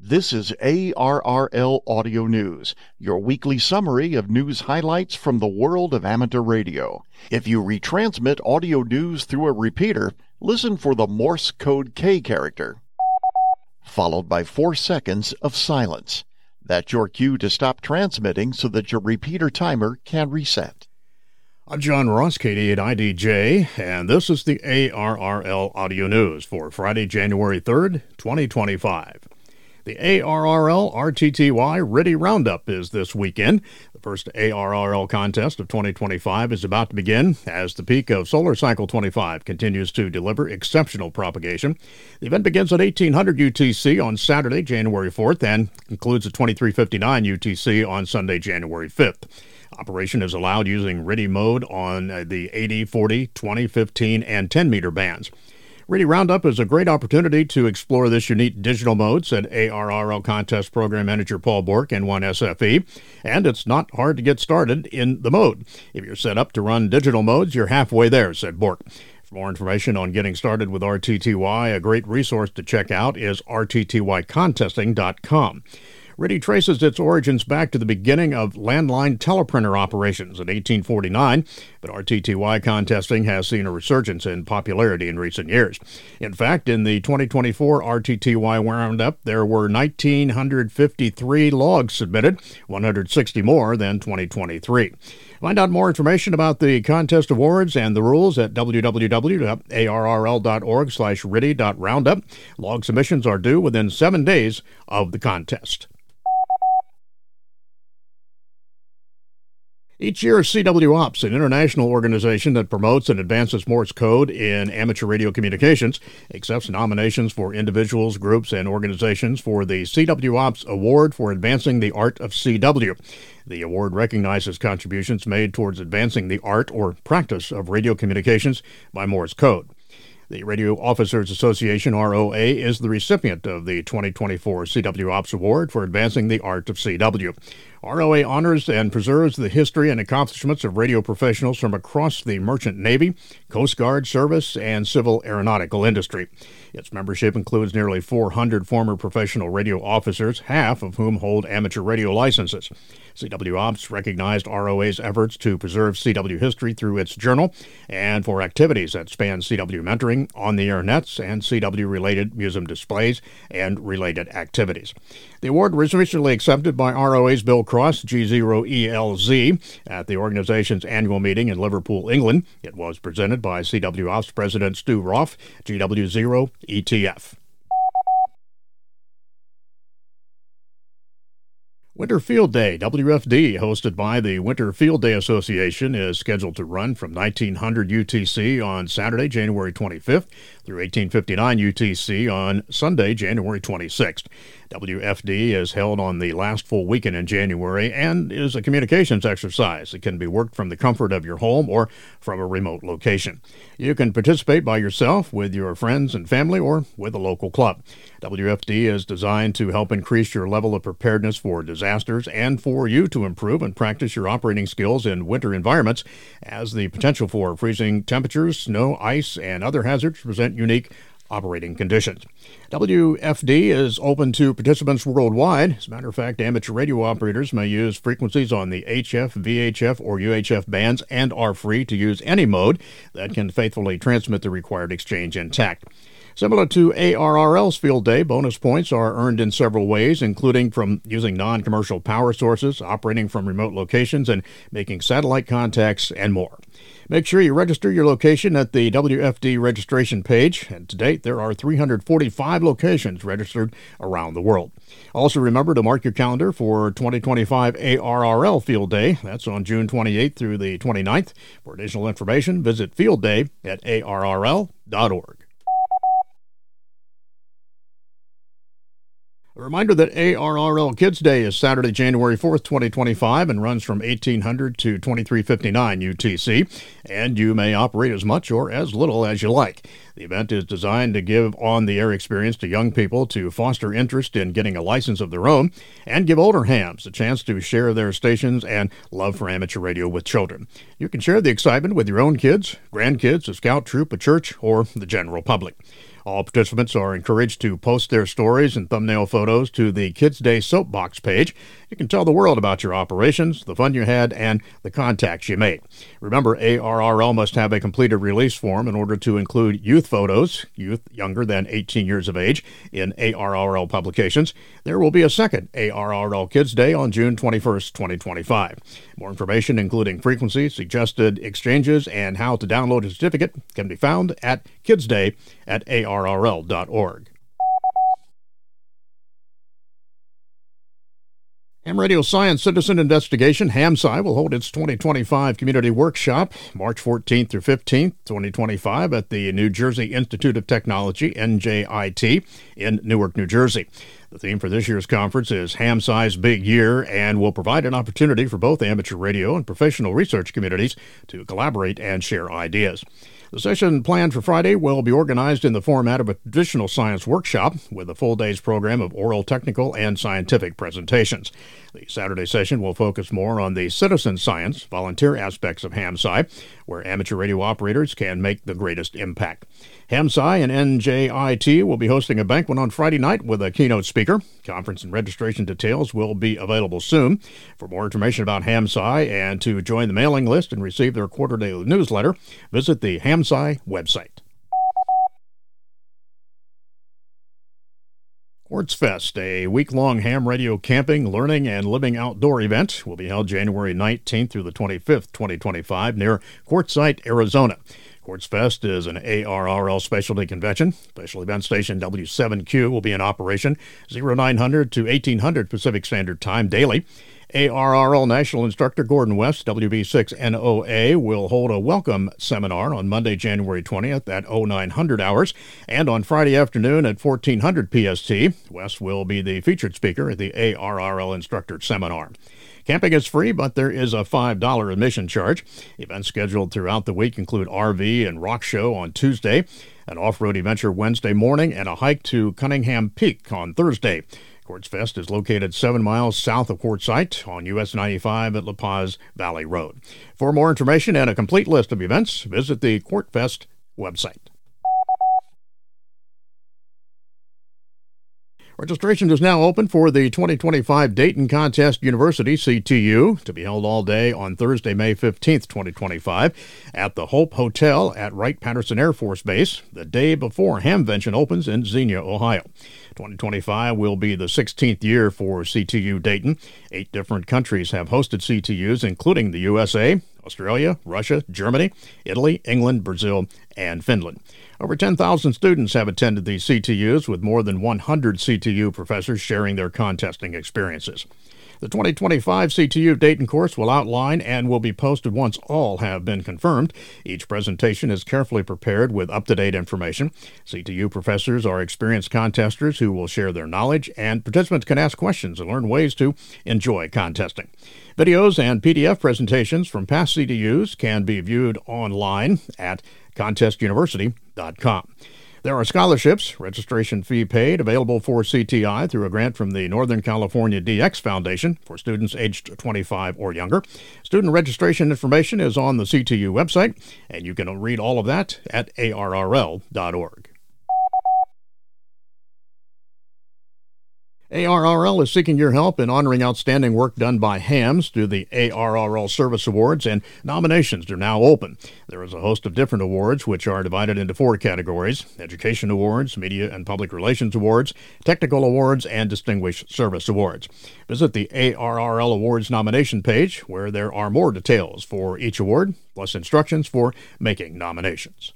This is ARRL Audio News, your weekly summary of news highlights from the world of amateur radio. If you retransmit audio news through a repeater, listen for the Morse code K character, followed by 4 seconds of silence. That's your cue to stop transmitting so that your repeater timer can reset. I'm John Ross, KD8IDJ, and this is the ARRL Audio News for Friday, January 3rd, 2025. The ARRL RTTY RTTY Roundup is this weekend. The first ARRL contest of 2025 is about to begin as the peak of Solar Cycle 25 continues to deliver exceptional propagation. The event begins at 1800 UTC on Saturday, January 4th, and concludes at 2359 UTC on Sunday, January 5th. Operation is allowed using RTTY mode on the 80, 40, 20, 15, and 10-meter bands. RTTY Roundup is a great opportunity to explore this unique digital mode, said ARRL Contest Program Manager Paul Bork, N1SFE, and it's not hard to get started in the mode. If you're set up to run digital modes, you're halfway there, said Bork. For more information on getting started with RTTY, a great resource to check out is rttycontesting.com. RTTY traces its origins back to the beginning of landline teleprinter operations in 1849, but RTTY contesting has seen a resurgence in popularity in recent years. In fact, in the 2024 RTTY Roundup, there were 1,953 logs submitted, 160 more than 2023. Find out more information about the contest awards and the rules at www.arrl.org/RTTY.roundup. Log submissions are due within 7 days of the contest. Each year, CW Ops, an international organization that promotes and advances Morse code in amateur radio communications, accepts nominations for individuals, groups, and organizations for the CW Ops Award for Advancing the Art of CW. The award recognizes contributions made towards advancing the art or practice of radio communications by Morse code. The Radio Officers Association, ROA, is the recipient of the 2024 CW Ops Award for Advancing the Art of CW. ROA honors and preserves the history and accomplishments of radio professionals from across the merchant Navy, Coast Guard service, and civil aeronautical industry. Its membership includes nearly 400 former professional radio officers, half of whom hold amateur radio licenses. CW Ops recognized ROA's efforts to preserve CW history through its journal and for activities that span CW mentoring, on-the-air nets, and CW-related museum displays and related activities. The award was recently accepted by ROA's Bill Cross, G0ELZ, at the organization's annual meeting in Liverpool, England. It was presented by CW Ops President Stu Roth, GW0ETF. Winter Field Day, WFD, hosted by the Winter Field Day Association, is scheduled to run from 1900 UTC on Saturday, January 25th, through 1859 UTC on Sunday, January 26th. WFD is held on the last full weekend in January and is a communications exercise that can be worked from the comfort of your home or from a remote location. You can participate by yourself, with your friends and family, or with a local club. WFD is designed to help increase your level of preparedness for disasters and for you to improve and practice your operating skills in winter environments, as the potential for freezing temperatures, snow, ice, and other hazards present unique operating conditions. WFD is open to participants worldwide. As a matter of fact, amateur radio operators may use frequencies on the HF, VHF, or UHF bands and are free to use any mode that can faithfully transmit the required exchange intact. Similar to ARRL's Field Day, bonus points are earned in several ways, including from using non-commercial power sources, operating from remote locations, and making satellite contacts, and more. Make sure you register your location at the WFD registration page, and to date there are 345 locations registered around the world. Also remember to mark your calendar for 2025 ARRL Field Day. That's on June 28th through the 29th. For additional information, visit fieldday@arrl.org. A reminder that ARRL Kids Day is Saturday, January 4th, 2025, and runs from 1800 to 2359 UTC, and you may operate as much or as little as you like. The event is designed to give on-the-air experience to young people, to foster interest in getting a license of their own, and give older hams a chance to share their stations and love for amateur radio with children. You can share the excitement with your own kids, grandkids, a scout troop, a church, or the general public. All participants are encouraged to post their stories and thumbnail photos to the Kids Day Soapbox page. You can tell the world about your operations, the fun you had, and the contacts you made. Remember, ARRL must have a completed release form in order to include youth photos, youth younger than 18 years of age, in ARRL publications. There will be a second ARRL Kids Day on June 21st, 2025. More information, including frequency, suggested exchanges, and how to download a certificate, can be found at kidsday@arrl.org. Ham Radio Science Citizen Investigation, HamSci, will hold its 2025 Community Workshop March 14th through 15th, 2025 at the New Jersey Institute of Technology, NJIT, in Newark, New Jersey. The theme for this year's conference is HamSci's Big Year and will provide an opportunity for both amateur radio and professional research communities to collaborate and share ideas. The session planned for Friday will be organized in the format of a traditional science workshop with a full day's program of oral, technical, and scientific presentations. The Saturday session will focus more on the citizen science, volunteer aspects of HamSci, where amateur radio operators can make the greatest impact. HamSci and NJIT will be hosting a banquet on Friday night with a keynote speaker. Conference and registration details will be available soon. For more information about HamSci and to join the mailing list and receive their quarterly newsletter, visit the HamSci website. Quartz Fest, a week-long ham radio camping, learning, and living outdoor event, will be held January 19th through the 25th, 2025, near Quartzsite, Arizona. Quartz Fest is an ARRL specialty convention. Special event station W7Q will be in operation 0900 to 1800 Pacific Standard Time daily. ARRL National Instructor Gordon West, WB6NOA, will hold a welcome seminar on Monday, January 20th at 0900 hours, and on Friday afternoon at 1400 PST. West will be the featured speaker at the ARRL Instructor Seminar. Camping is free, but there is a $5 admission charge. Events scheduled throughout the week include RV and rock show on Tuesday, an off-road adventure Wednesday morning, and a hike to Cunningham Peak on Thursday. Quartz Fest is located 7 miles south of Quartzsite on US 95 at La Paz Valley Road. For more information and a complete list of events, visit the Quartz Fest website. Registration is now open for the 2025 Dayton Contest University CTU to be held all day on Thursday, May 15th, 2025 at the Hope Hotel at Wright-Patterson Air Force Base, the day before Hamvention opens in Xenia, Ohio. 2025 will be the 16th year for CTU Dayton. 8 different countries have hosted CTUs, including the USA, Australia, Russia, Germany, Italy, England, Brazil, and Finland. Over 10,000 students have attended these CTUs, with more than 100 CTU professors sharing their contesting experiences. The 2025 CTU Dayton course will outline and will be posted once all have been confirmed. Each presentation is carefully prepared with up-to-date information. CTU professors are experienced contesters who will share their knowledge, and participants can ask questions and learn ways to enjoy contesting. Videos and PDF presentations from past CTUs can be viewed online at contestuniversity.com. There are scholarships, registration fee paid, available for CTI through a grant from the Northern California DX Foundation for students aged 25 or younger. Student registration information is on the CTU website, and you can read all of that at arrl.org. ARRL is seeking your help in honoring outstanding work done by hams through the ARRL Service Awards, and nominations are now open. There is a host of different awards, which are divided into 4 categories: Education Awards, Media and Public Relations Awards, Technical Awards, and Distinguished Service Awards. Visit the ARRL Awards nomination page, where there are more details for each award, plus instructions for making nominations.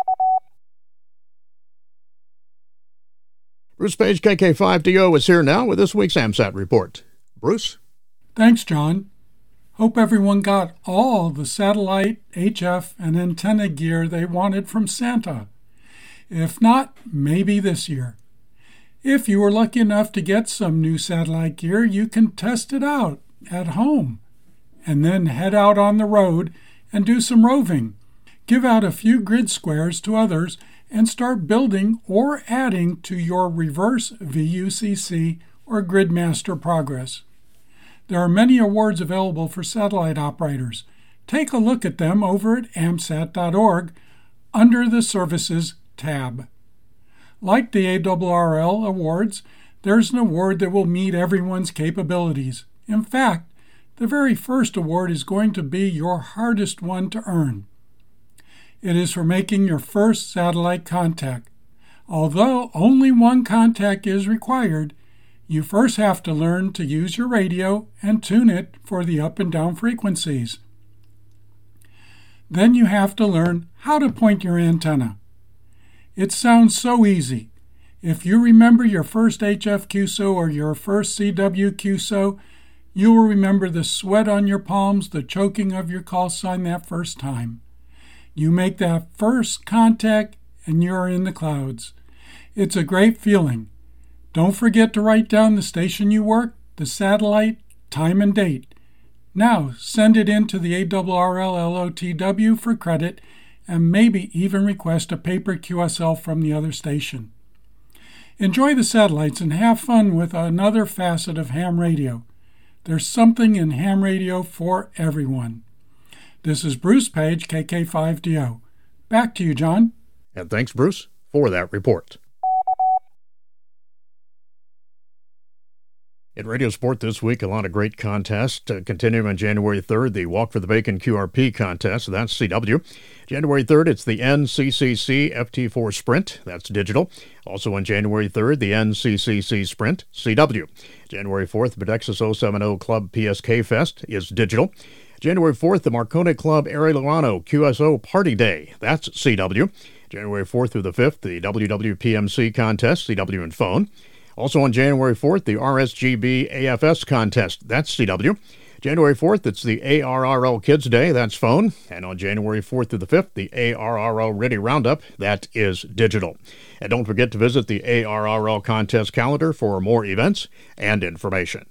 Bruce Page, KK5DO, is here now with this week's AMSAT report. Bruce? Thanks, John. Hope everyone got all the satellite, HF, and antenna gear they wanted from Santa. If not, maybe this year. If you were lucky enough to get some new satellite gear, you can test it out at home, and then head out on the road and do some roving. Give out a few grid squares to others and start building or adding to your reverse VUCC or Gridmaster progress. There are many awards available for satellite operators. Take a look at them over at amsat.org under the Services tab. Like the ARRL awards, there's an award that will meet everyone's capabilities. In fact, the very first award is going to be your hardest one to earn. It is for making your first satellite contact. Although only one contact is required, you first have to learn to use your radio and tune it for the up and down frequencies. Then you have to learn how to point your antenna. It sounds so easy. If you remember your first HF QSO or your first CW QSO, you will remember the sweat on your palms, the choking of your call sign that first time. You make that first contact and you're in the clouds. It's a great feeling. Don't forget to write down the station you work, the satellite, time and date. Now send it in to the ARRL LOTW for credit and maybe even request a paper QSL from the other station. Enjoy the satellites and have fun with another facet of ham radio. There's something in ham radio for everyone. This is Bruce Page, KK5DO. Back to you, John. And thanks, Bruce, for that report. In Radio Sport this week, a lot of great contests. Continuing on January 3rd, the Walk for the Bacon QRP contest, that's CW. January 3rd, it's the NCCC FT4 Sprint, that's digital. Also on January 3rd, the NCCC Sprint, CW. January 4th, Bedexis 070 Club PSK Fest is digital. January 4th, the Marconi Club Arellano QSO Party Day, that's CW. January 4th through the 5th, the WWPMC contest, CW and phone. Also on January 4th, the RSGB AFS contest, that's CW. January 4th, it's the ARRL Kids Day, that's phone. And on January 4th through the 5th, the ARRL Ready Roundup, that is digital. And don't forget to visit the ARRL contest calendar for more events and information.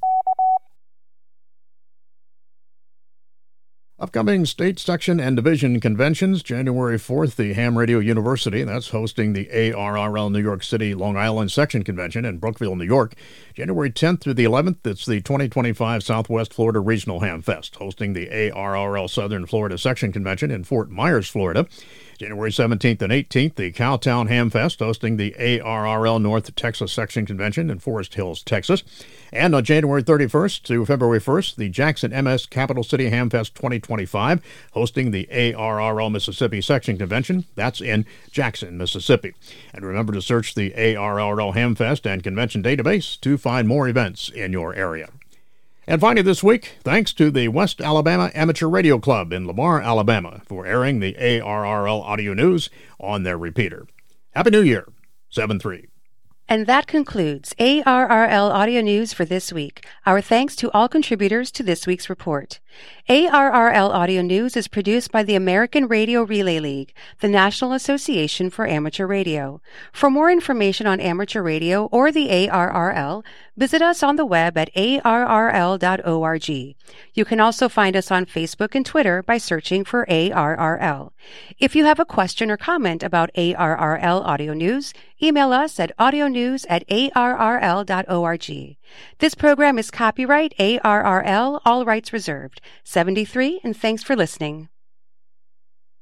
Upcoming state section and division conventions. January 4th, the Ham Radio University, that's hosting the ARRL New York City Long Island Section Convention in Brookville, New York. January 10th through the 11th, it's the 2025 Southwest Florida Regional Ham Fest, hosting the ARRL Southern Florida Section Convention in Fort Myers, Florida. January 17th and 18th, the Cowtown Ham Fest, hosting the ARRL North Texas Section Convention in Forest Hills, Texas. And on January 31st to February 1st, the Jackson MS Capital City Ham Fest 2025, hosting the ARRL Mississippi Section Convention. That's in Jackson, Mississippi. And remember to search the ARRL Ham Fest and Convention database to find more events in your area. And finally this week, thanks to the West Alabama Amateur Radio Club in Lamar, Alabama, for airing the ARRL audio news on their repeater. Happy New Year, 7-3. And that concludes ARRL Audio News for this week. Our thanks to all contributors to this week's report. ARRL Audio News is produced by the American Radio Relay League, the National Association for Amateur Radio. For more information on amateur radio or the ARRL, visit us on the web at arrl.org. You can also find us on Facebook and Twitter by searching for ARRL. If you have a question or comment about ARRL Audio News, email us at audionews@arrl.org. This program is copyright ARRL, all rights reserved. 73, and thanks for listening.